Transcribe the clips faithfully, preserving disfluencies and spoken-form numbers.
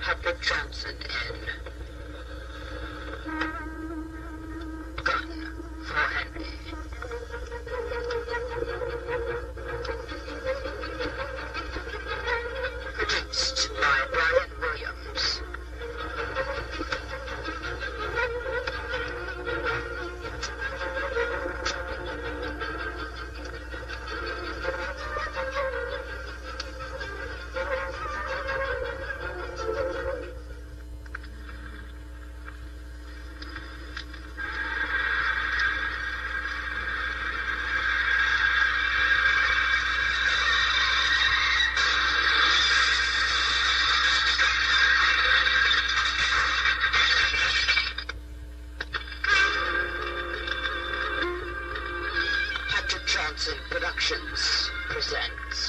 Patrick Johnson in. Gun for Henry. Produced by Brian Williams. Productions presents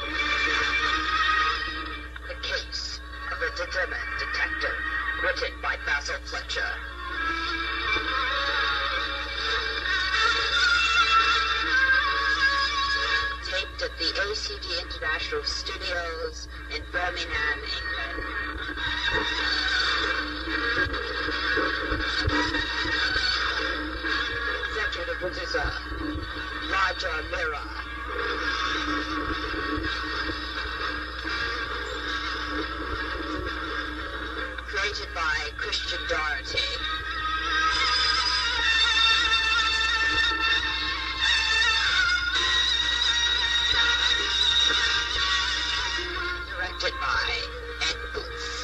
The Case of a Determined Detective, written by Basil Fletcher. Taped at the A C D International Studios in Birmingham, England. Executive producer Roger Mira. Created by Christian Doherty. Directed by Ed Booth.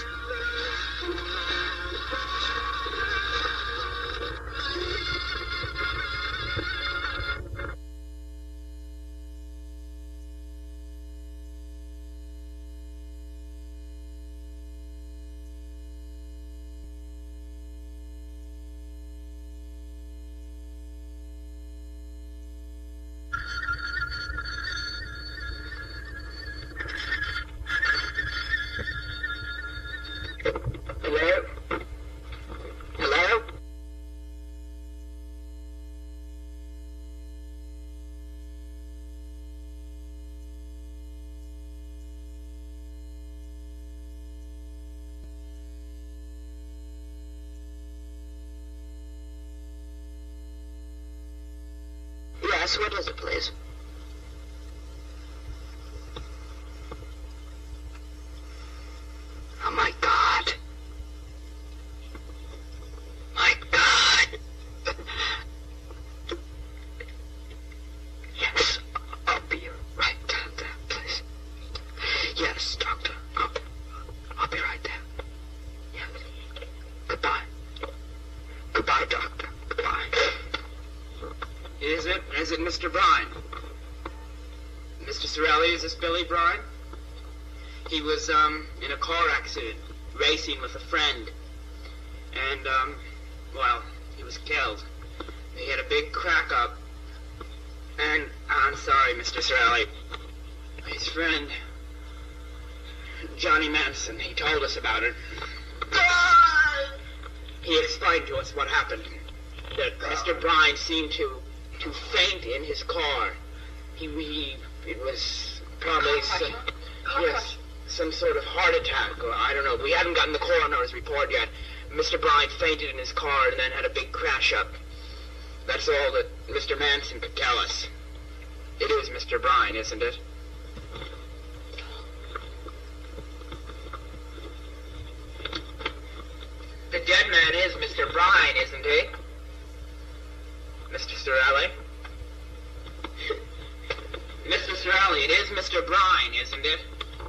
Yes, what is it, please? Oh, my God. My God. Yes, I'll be right down there, please. Yes, doctor. I'll, I'll be right there. Yes. Goodbye. Goodbye, doctor. Goodbye. Is it? Is it Mister Brine? Mister Sorelli, is this Billy Brine? He was, um, in a car accident, racing with a friend. And, um, well, he was killed. He had a big crack up. And, I'm sorry, Mister Sorelli. His friend, Johnny Manson, he told us about it. He explained to us what happened. That Mister Brine seemed to to faint in his car. He, he it was probably some, yes, some sort of heart attack, or I don't know. We hadn't gotten the coroner's report yet. Mister Brine fainted in his car and then had a big crash up. That's all that Mister Manson could tell us. It is Mister Brine, isn't it? The dead man is Mister Brine, isn't he? Mister Sorelli? Mister Sorelli, it is Mister Brine, isn't it?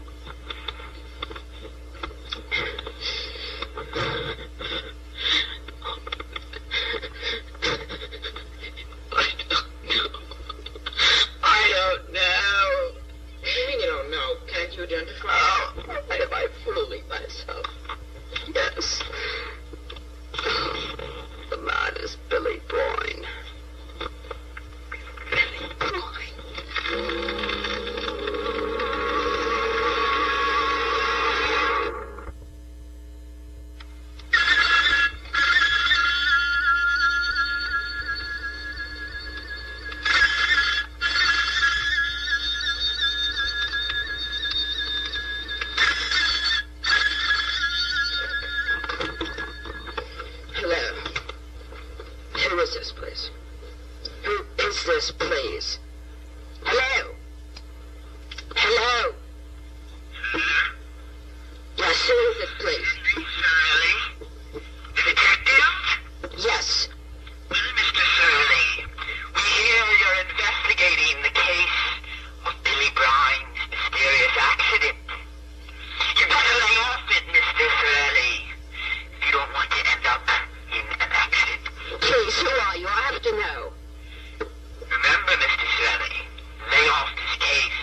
I don't know. I don't know. What do you mean you don't know? Can't you identify? Oh, am I fooling myself? Yes. The man is Billy Brine. Billy Brine. is this, please? Who is this, please? Hello? Hello? Yes, who is this, please? Shirley? Detective? Yes. Well, Mister Shirley, we hear you're investigating the case of Billy Brine's mysterious accident. You better lay off it, Mister Shirley, if you don't want to end up in an accident. Please, who are you? I have to know. Remember, Mister Shirley, lay off this case.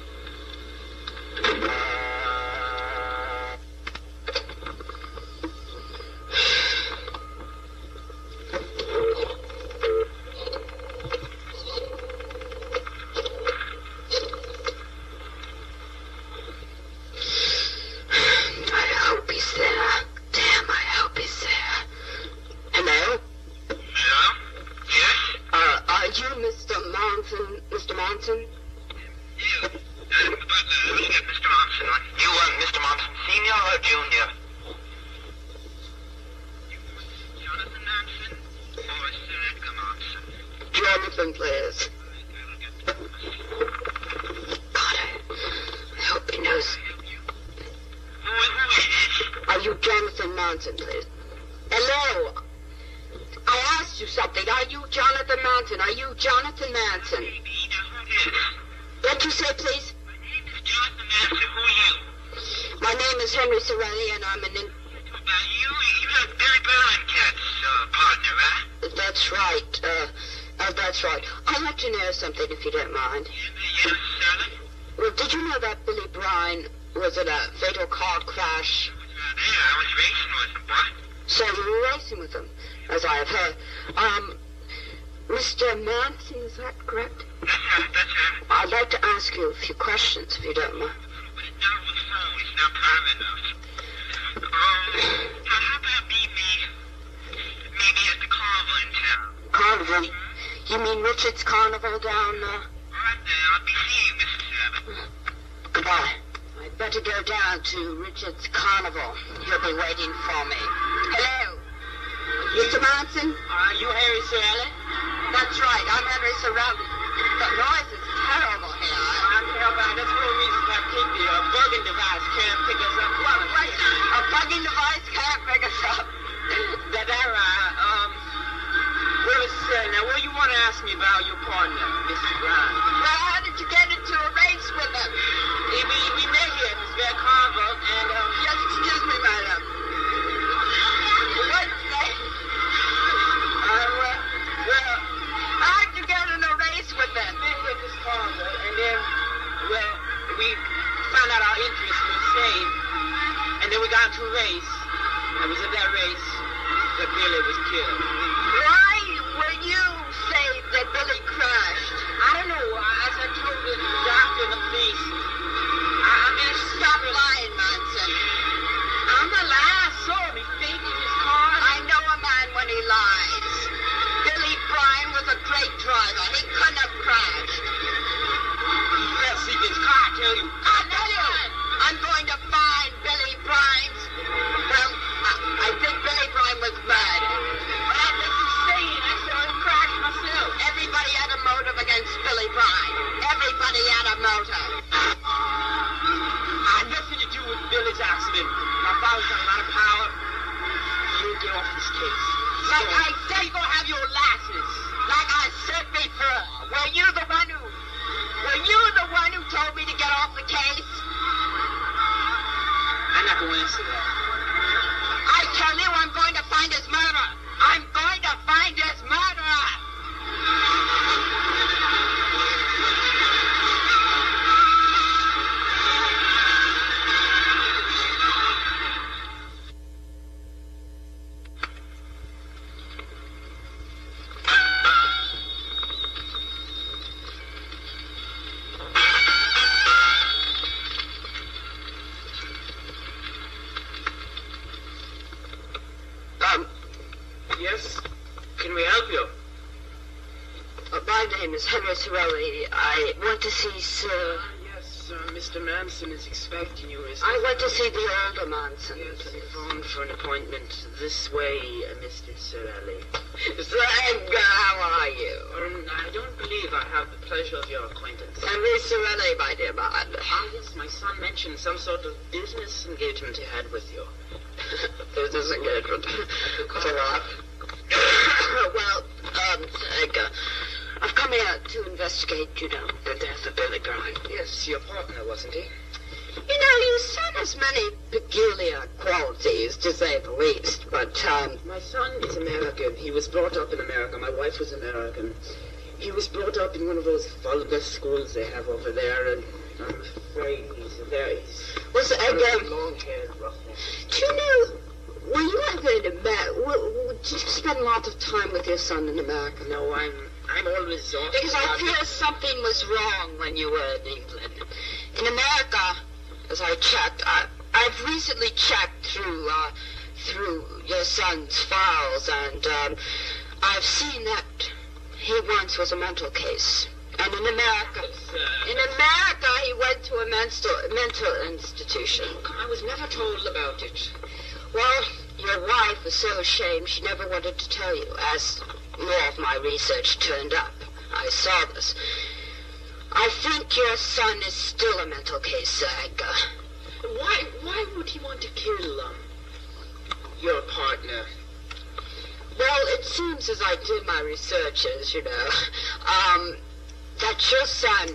Mister Monson? You. Uh, but, uh, let me get Mister Monson. You want Mister Monson Senior or Junior? You want Jonathan Monson or Sir Edgar Monson? Jonathan, please. God, I, I hope he knows. Who, who is it? Are you Jonathan Monson, please? Hello? I asked you something. Are you Jonathan Manson? Are you Jonathan Manson? What you say, please? My name is Jonathan Manson. Who are you? My name is Henry Sorelli, and I'm an... In- About you? You're Billy Bellingcat's uh, partner, right? That's right. Uh, uh, that's right. I'd like to know something, if you don't mind. Yes, Shirley? Well, did you know that Billy Brine was in a fatal car crash? I was right there. I was racing with him, what? So you were racing with him, as I have heard. Um, Mister Manson, is that correct? That's right, that's right. I'd like to ask you a few questions, if you don't mind. But it's not on the phone. It's not private enough. Um, how about meet me maybe at the carnival in town? Carnival? You mean Richard's Carnival down, uh... All right, then. I'll be seeing you, Missus Abbott. Goodbye. I'd better go down to Richard's Carnival. He'll be waiting for me. Hello? Mister Manson? Are you Harry Sorelli? That's right, I'm Henry Sorelli. The noise is terrible here. I can't help it. That's one of the reasons I keep the uh, bugging device can't pick us up. What, wait, a bugging device can't pick us up. That, that right. Um, well, let's say, now, what do you want to ask me about your partner, Missus Brown? Well, how did you get into a race with him? We, we, we met here at this very carnival, and, um... Yes, excuse me, madam. What's that? Uh, well, well, How'd you get in a race with them? we met here at this carnival, and then, well, we found out our interests were the same, and then we got into a race. It was at that race that Billy was killed. Why were you say that Billy crashed? I don't know. As I told the doctor and the police, I, I mean, Stop lying, Manson. I'm not lying. I saw him. He fainted in his car. I know a man when he lies. Billy Brine was a great driver. He couldn't have crashed. He fell asleep in his car, I tell you. I tell you, I'm going to find Billy Brine's. Well, I, I think Billy Brine was murdered. But I was insane. I saw him crash myself. Everybody had a motive against Billy Brine. Everybody had a motive. I had nothing to do with Billy's accident. My father's got a lot of power. You'll get off this case. Like So, I said, you're gonna have your license. like I said before, were you the one who, were you the one who told me to get off the case? I'm not gonna answer that. I tell you, I'm going to find his murderer. I'm going to find his murderer. Um, Yes? Can we help you? uh, my name is Henry Sorelli. I want to see Sir... Yes, uh, Mister Manson is expecting you. Mister I went to see the older Manson. Yes, he phoned for an appointment this way, uh, Mister Sorelli. Mister Edgar, how are you? Um, I don't believe I have the pleasure of your acquaintance. Henry Sorelli, my dear man. Ah, yes, my son mentioned some sort of business engagement he had with you. Business engagement. For what? Well, um, Edgar, I've come here to investigate, you know, the death of Billy Brine. Yes, your partner, wasn't he? You know, your son has many peculiar qualities, to say the least, but, um... My son is American. He was brought up in America. My wife was American. He was brought up in one of those vulgar schools they have over there, and I'm afraid he's very... Was Edgar... long-haired, rough-haired. Do you know, were you ever in America? Did you spend a lot of time with your son in America? No, I'm... I'm always off. Because I fear something was wrong when you were in England. In America, as I checked, I, I've recently checked through uh, through your son's files, and um, I've seen that he once was a mental case. And in America, in America, he went to a mental mental institution. I was never told about it. Well, your wife was so ashamed she never wanted to tell you, as more of my research turned up. I saw this. I think your son is still a mental case, Sir Edgar. Why, why would he want to kill, um, your partner? Well, it seems as I did my researches, you know, um, that your son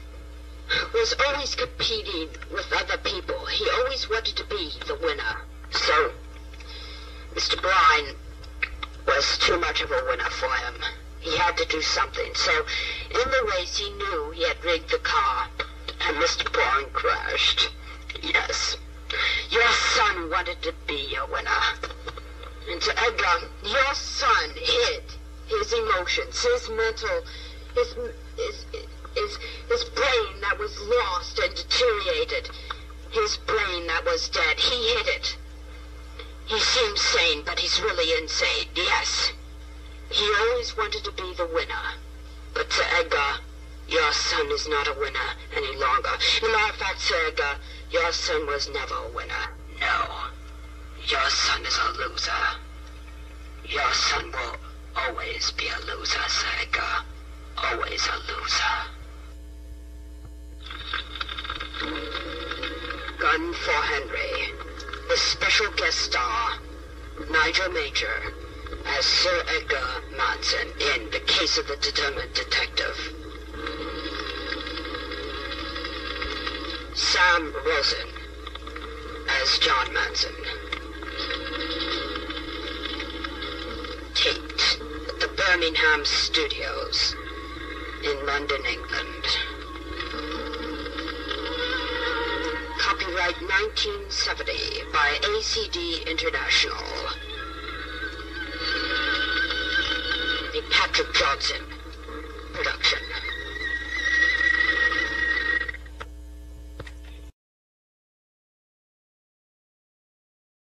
was always competing with other people. He always wanted to be the winner. So, Mister Brine was too much of a winner for him. He had to do something. So, in the race, he knew he had rigged the car, and Mister Brine crashed. Yes. Your son wanted to be a winner. And to Edgar, your son hid his emotions, his mental, his, his, his, his brain that was lost and deteriorated, his brain that was dead. He hid it. He seems sane, but he's really insane, yes. He always wanted to be the winner. But to Edgar, your son is not a winner any longer. As a matter of fact, Sir Edgar, your son was never a winner. No. Your son is a loser. Your son will always be a loser, Sir Edgar. Always a loser. Gun for Henry. The special guest star, Nigel Major, as Sir Edgar Manson in The Case of the Determined Detective. Sam Rosen as John Manson. Taped at the Birmingham Studios in London, England. Copyright nineteen seventy by A C D International. The Patrick Johnson